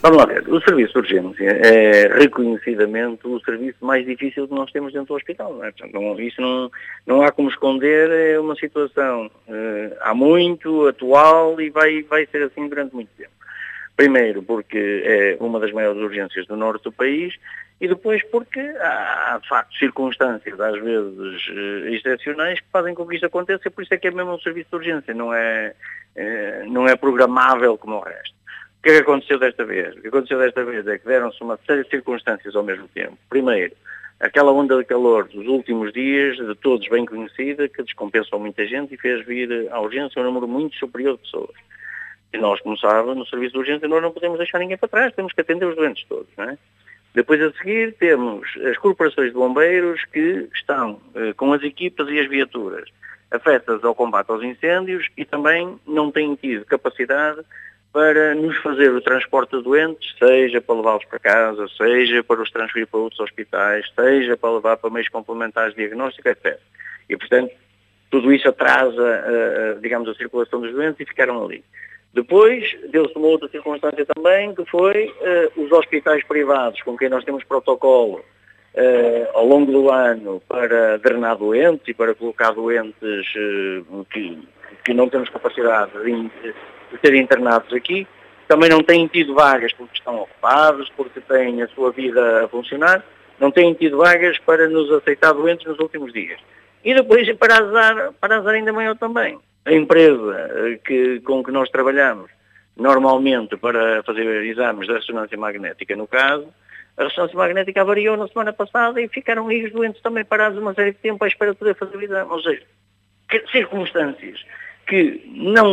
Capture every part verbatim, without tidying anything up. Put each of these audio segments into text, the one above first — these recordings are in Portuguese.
Vamos lá ver, o serviço de urgência é reconhecidamente o serviço mais difícil que nós temos dentro do hospital, não é? Portanto, não, isso não, não há como esconder, é uma situação uh, há muito, atual e vai, vai ser assim durante muito tempo. Primeiro porque é uma das maiores urgências do norte do país e depois porque há, de facto, circunstâncias, às vezes, uh, excepcionais que fazem com que isto aconteça, por isso é que é mesmo um serviço de urgência, não é, uh, não é programável como o resto. O que é que aconteceu desta vez? O que aconteceu desta vez é que deram-se uma série de circunstâncias ao mesmo tempo. Primeiro, aquela onda de calor dos últimos dias, de todos bem conhecida, que descompensou muita gente e fez vir à urgência um número muito superior de pessoas. E nós, como sabe, no serviço de urgência nós não podemos deixar ninguém para trás, temos que atender os doentes todos, não é? Depois a seguir temos as corporações de bombeiros que estão eh, com as equipas e as viaturas afetas ao combate aos incêndios e também não têm tido capacidade para nos fazer o transporte de doentes, seja para levá-los para casa, seja para os transferir para outros hospitais, seja para levar para meios complementares de diagnóstico, etcétera. E, portanto, tudo isso atrasa, uh, digamos, a circulação dos doentes e ficaram ali. Depois, deu-se uma outra circunstância também, que foi uh, os hospitais privados, com quem nós temos protocolo uh, ao longo do ano para drenar doentes e para colocar doentes uh, que, que não temos capacidade de de serem internados aqui, também não têm tido vagas porque estão ocupados, porque têm a sua vida a funcionar, não têm tido vagas para nos aceitar doentes nos últimos dias. E depois, para azar, para azar ainda maior também, a empresa que, com que nós trabalhamos, normalmente para fazer exames de ressonância magnética, no caso, a ressonância magnética avariou na semana passada e ficaram aí os doentes também parados uma série de tempo à espera de poder fazer o exame. Ou seja, que circunstâncias que não,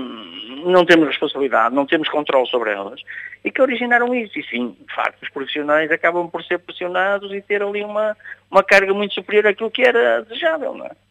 não temos responsabilidade, não temos controle sobre elas, e que originaram isso. E sim, de facto, os profissionais acabam por ser pressionados e ter ali uma, uma carga muito superior àquilo que era desejável, não é?